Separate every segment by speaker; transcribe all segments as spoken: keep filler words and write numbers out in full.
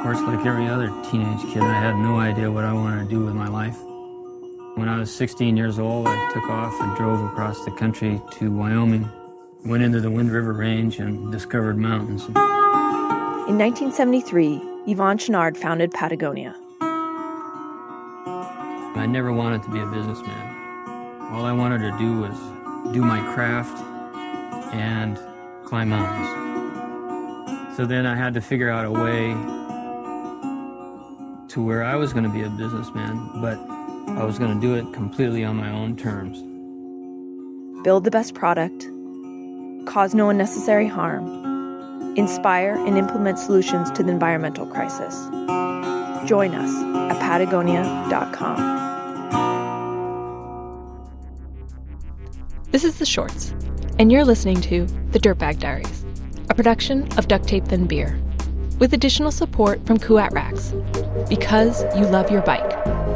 Speaker 1: Of course, like every other teenage kid, I had no idea what I wanted to do with my life. When I was sixteen years old, I took off and drove across the country to Wyoming, went into the Wind River Range and discovered mountains.
Speaker 2: In nineteen seventy-three, Yvon Chouinard founded Patagonia.
Speaker 1: I never wanted to be a businessman. All I wanted to do was do my craft and climb mountains. So then I had to figure out a way to where I was going to be a businessman, but I was going to do it completely on my own terms.
Speaker 2: Build the best product, cause no unnecessary harm, inspire and implement solutions to the environmental crisis. Join us at Patagonia dot com.
Speaker 3: This is The Shorts, and you're listening to The Dirtbag Diaries, a production of Duct Tape Then Beer, with additional support from Kuat Racks, because you love your bike.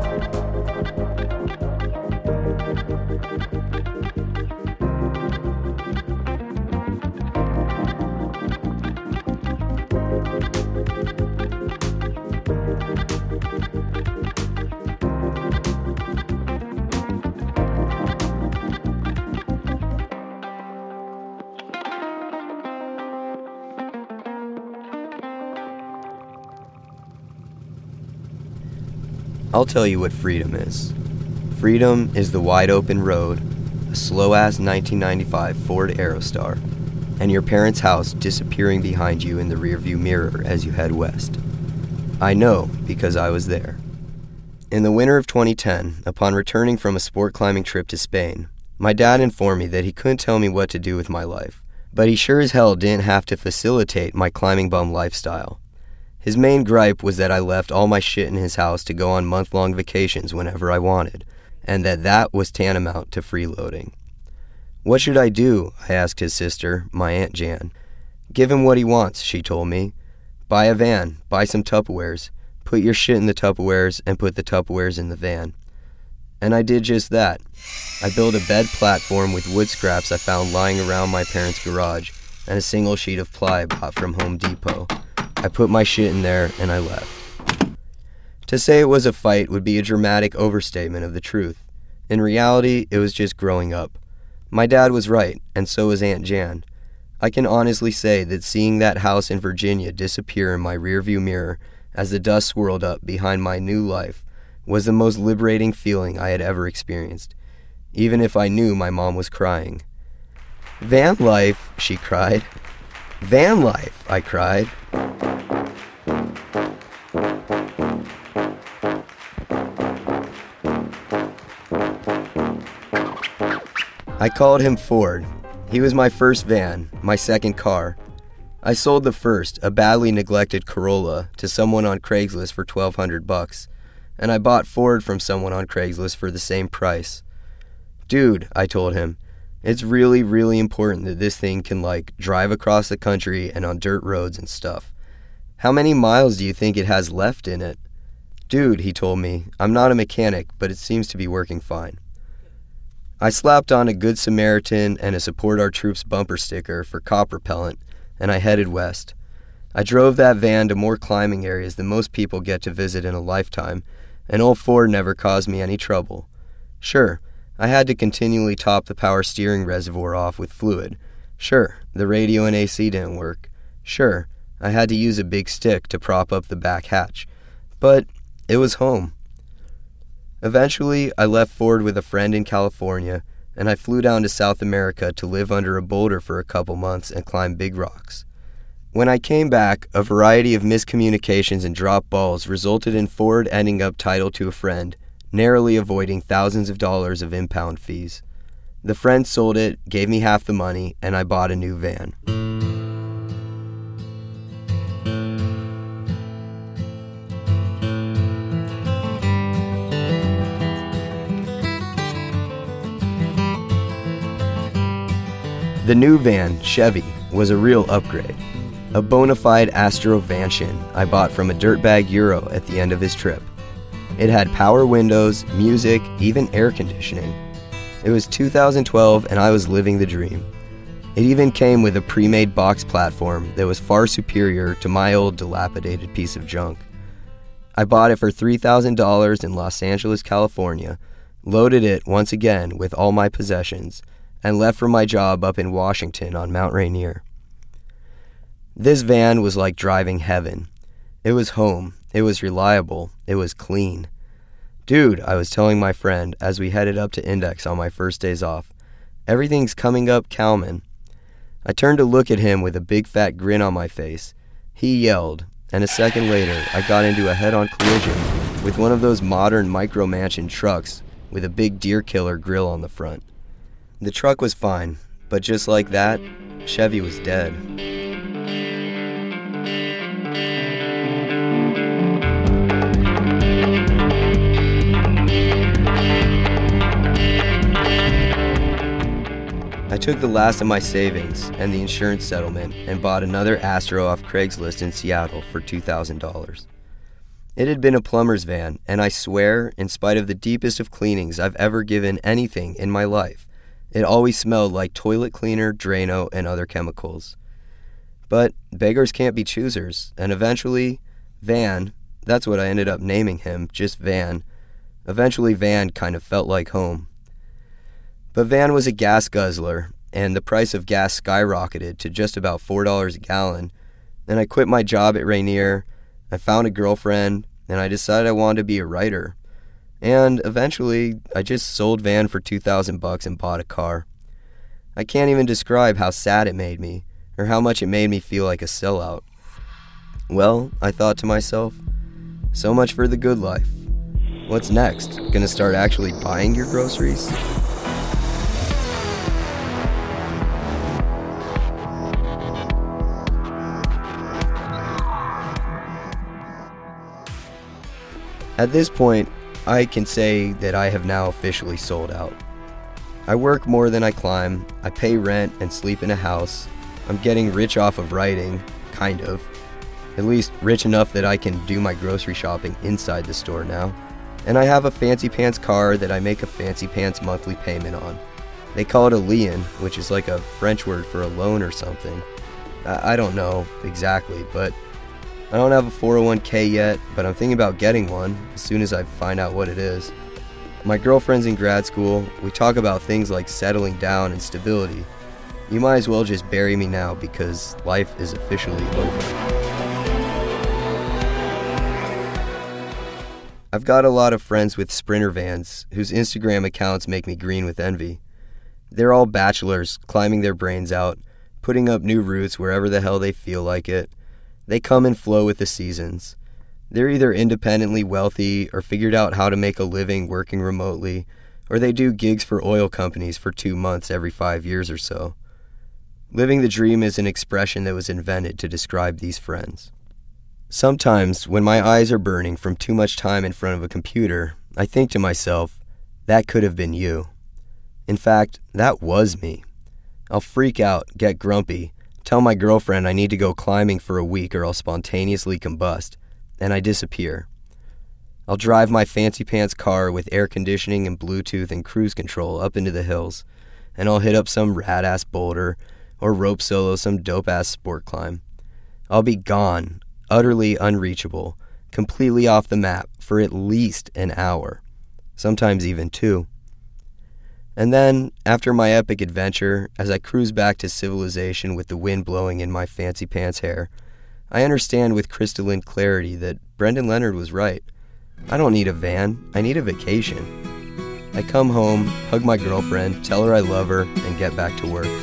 Speaker 4: I'll tell you what freedom is. Freedom is the wide-open road, a slow-ass nineteen ninety-five Ford Aerostar, and your parents' house disappearing behind you in the rearview mirror as you head west. I know because I was there. In the winter of twenty ten, upon returning from a sport climbing trip to Spain, my dad informed me that he couldn't tell me what to do with my life, but he sure as hell didn't have to facilitate my climbing bum lifestyle. His main gripe was that I left all my shit in his house to go on month-long vacations whenever I wanted, and that that was tantamount to freeloading. What should I do? I asked his sister, my Aunt Jan. Give him what he wants, she told me. Buy a van, buy some Tupperwares, put your shit in the Tupperwares, and put the Tupperwares in the van. And I did just that. I built a bed platform with wood scraps I found lying around my parents' garage, and a single sheet of ply I bought from Home Depot. I put my shit in there and I left. To say it was a fight would be a dramatic overstatement of the truth. In reality, it was just growing up. My dad was right, and so was Aunt Jan. I can honestly say that seeing that house in Virginia disappear in my rearview mirror as the dust swirled up behind my new life was the most liberating feeling I had ever experienced, even if I knew my mom was crying. Van life, she cried. Van life, I cried. I called him Ford. He was my first van, my second car. I sold the first, a badly neglected Corolla, to someone on Craigslist for twelve hundred bucks, and I bought Ford from someone on Craigslist for the same price. Dude, I told him, it's really, really important that this thing can, like, drive across the country and on dirt roads and stuff. How many miles do you think it has left in it? Dude, he told me, I'm not a mechanic, but it seems to be working fine. I slapped on a Good Samaritan and a Support Our Troops bumper sticker for cop repellent, and I headed west. I drove that van to more climbing areas than most people get to visit in a lifetime, and old Ford never caused me any trouble. Sure, I had to continually top the power steering reservoir off with fluid. Sure, the radio and A C didn't work. Sure, I had to use a big stick to prop up the back hatch. But it was home. Eventually, I left Ford with a friend in California, and I flew down to South America to live under a boulder for a couple months and climb big rocks. When I came back, a variety of miscommunications and dropped balls resulted in Ford ending up titled to a friend, narrowly avoiding thousands of dollars of impound fees. The friend sold it, gave me half the money, and I bought a new van. The new van, Chevy, was a real upgrade. A bona fide Astrovantion I bought from a dirtbag Euro at the end of his trip. It had power windows, music, even air conditioning. It was two thousand twelve and I was living the dream. It even came with a pre-made box platform that was far superior to my old dilapidated piece of junk. I bought it for three thousand dollars in Los Angeles, California, loaded it once again with all my possessions, and left for my job up in Washington on Mount Rainier. This van was like driving heaven. It was home, it was reliable, it was clean. Dude, I was telling my friend as we headed up to Index on my first days off, everything's coming up Kalman. I turned to look at him with a big fat grin on my face. He yelled, and a second later, I got into a head-on collision with one of those modern micro-mansion trucks with a big deer killer grill on the front. The truck was fine, but just like that, Chevy was dead. I took the last of my savings and the insurance settlement and bought another Astro off Craigslist in Seattle for two thousand dollars. It had been a plumber's van, and I swear, in spite of the deepest of cleanings I've ever given anything in my life, it always smelled like toilet cleaner, Drano, and other chemicals. But beggars can't be choosers, and eventually, Van, that's what I ended up naming him, just Van, eventually Van kind of felt like home. But Van was a gas guzzler, and the price of gas skyrocketed to just about four dollars a gallon, and I quit my job at Rainier, I found a girlfriend, and I decided I wanted to be a writer. And eventually, I just sold Van for two thousand bucks and bought a car. I can't even describe how sad it made me, or how much it made me feel like a sellout. Well, I thought to myself, so much for the good life. What's next? Gonna start actually buying your groceries? At this point, I can say that I have now officially sold out. I work more than I climb, I pay rent and sleep in a house, I'm getting rich off of writing, kind of. At least rich enough that I can do my grocery shopping inside the store now. And I have a fancy pants car that I make a fancy pants monthly payment on. They call it a lien, which is like a French word for a loan or something. I, I don't know exactly, but I don't have a four oh one k yet, but I'm thinking about getting one as soon as I find out what it is. My girlfriend's in grad school. We talk about things like settling down and stability. You might as well just bury me now because life is officially over. I've got a lot of friends with Sprinter vans whose Instagram accounts make me green with envy. They're all bachelors climbing their brains out, putting up new routes wherever the hell they feel like it. They come and flow with the seasons. They're either independently wealthy or figured out how to make a living working remotely, or they do gigs for oil companies for two months every five years or so. Living the dream is an expression that was invented to describe these friends. Sometimes, when my eyes are burning from too much time in front of a computer, I think to myself, that could have been you. In fact, that was me. I'll freak out, get grumpy, tell my girlfriend I need to go climbing for a week or I'll spontaneously combust, and I disappear. I'll drive my fancy pants car with air conditioning and Bluetooth and cruise control up into the hills, and I'll hit up some rad-ass boulder or rope solo some dope-ass sport climb. I'll be gone, utterly unreachable, completely off the map for at least an hour, sometimes even two. And then, after my epic adventure, as I cruise back to civilization with the wind blowing in my fancy pants hair, I understand with crystalline clarity that Brendan Leonard was right. I don't need a van, I need a vacation. I come home, hug my girlfriend, tell her I love her, and get back to work.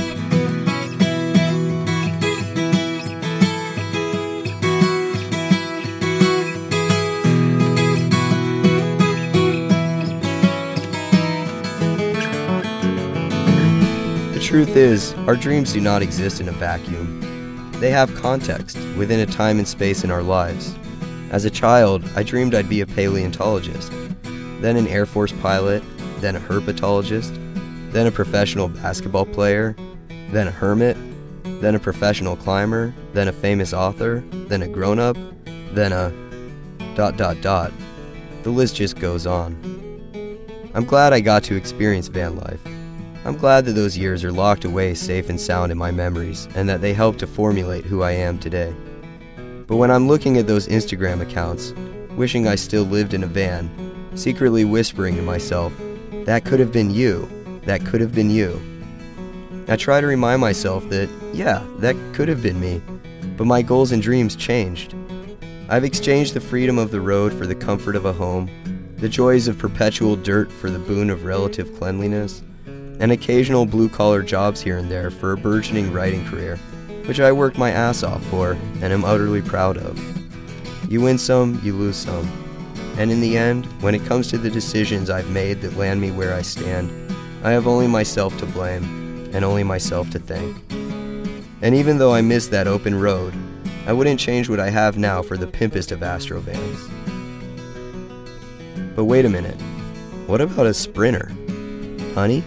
Speaker 4: The truth is, our dreams do not exist in a vacuum. They have context within a time and space in our lives. As a child, I dreamed I'd be a paleontologist, then an Air Force pilot, then a herpetologist, then a professional basketball player, then a hermit, then a professional climber, then a famous author, then a grown-up, then a... dot dot dot. The list just goes on. I'm glad I got to experience van life. I'm glad that those years are locked away safe and sound in my memories, and that they help to formulate who I am today. But when I'm looking at those Instagram accounts, wishing I still lived in a van, secretly whispering to myself, that could have been you, that could have been you. I try to remind myself that, yeah, that could have been me, but my goals and dreams changed. I've exchanged the freedom of the road for the comfort of a home, the joys of perpetual dirt for the boon of relative cleanliness, and occasional blue-collar jobs here and there for a burgeoning writing career, which I worked my ass off for and am utterly proud of. You win some, you lose some. And in the end, when it comes to the decisions I've made that land me where I stand, I have only myself to blame, and only myself to thank. And even though I missed that open road, I wouldn't change what I have now for the pimpest of Astrovans. But wait a minute, what about a Sprinter? Honey?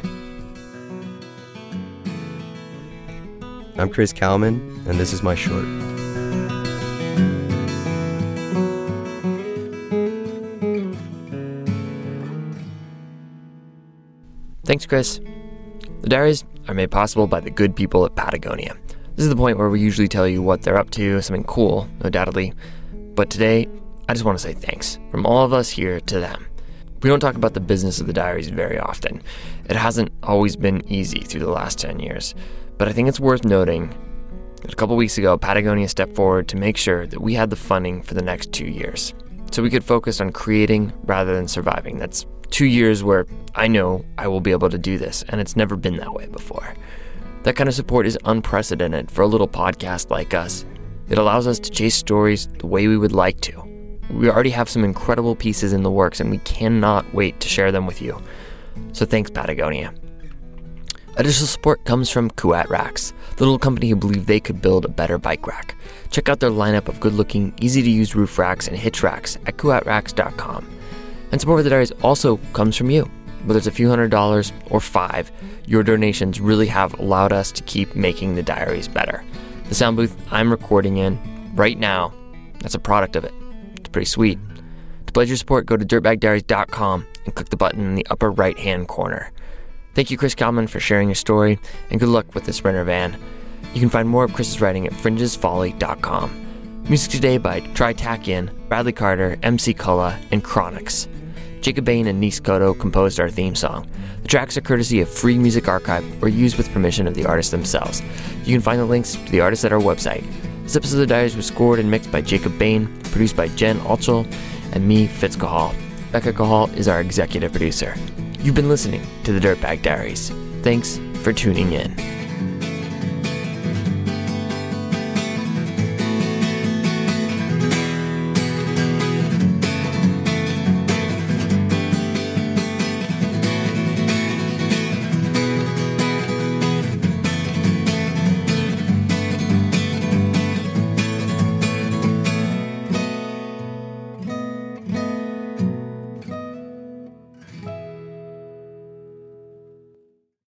Speaker 4: I'm Chris Kalman, and this is my short.
Speaker 5: Thanks, Chris. The diaries are made possible by the good people at Patagonia. This is the point where we usually tell you what they're up to, something cool, undoubtedly. But today, I just want to say thanks from all of us here to them. We don't talk about the business of the diaries very often. It hasn't always been easy through the last ten years. But I think it's worth noting that a couple weeks ago, Patagonia stepped forward to make sure that we had the funding for the next two years. So we could focus on creating rather than surviving. That's two years where I know I will be able to do this, and it's never been that way before. That kind of support is unprecedented for a little podcast like us. It allows us to chase stories the way we would like to. We already have some incredible pieces in the works, and we cannot wait to share them with you. So thanks, Patagonia. Additional support comes from Kuat Racks, the little company who believed they could build a better bike rack. Check out their lineup of good-looking, easy-to-use roof racks and hitch racks at kuat racks dot com. And support for the diaries also comes from you. Whether it's a few hundred dollars or five, your donations really have allowed us to keep making the diaries better. The sound booth I'm recording in right now, that's a product of it. It's pretty sweet. To pledge your support, go to dirtbag diaries dot com and click the button in the upper right-hand corner. Thank you, Chris Kalman, for sharing your story, and good luck with the Sprinter van. You can find more of Chris's writing at fringes folly dot com. Music today by Tritakian, Bradley Carter, M C Cullah, and Chronix. Jacob Bain and Nis Koto composed our theme song. The tracks are courtesy of Free Music Archive or used with permission of the artists themselves. You can find the links to the artists at our website. This episode of The Diaries was scored and mixed by Jacob Bain, produced by Jen Altschul, and me, Fitz Cahal. Becca Cahal is our executive producer. You've been listening to The Dirtbag Diaries. Thanks for tuning in.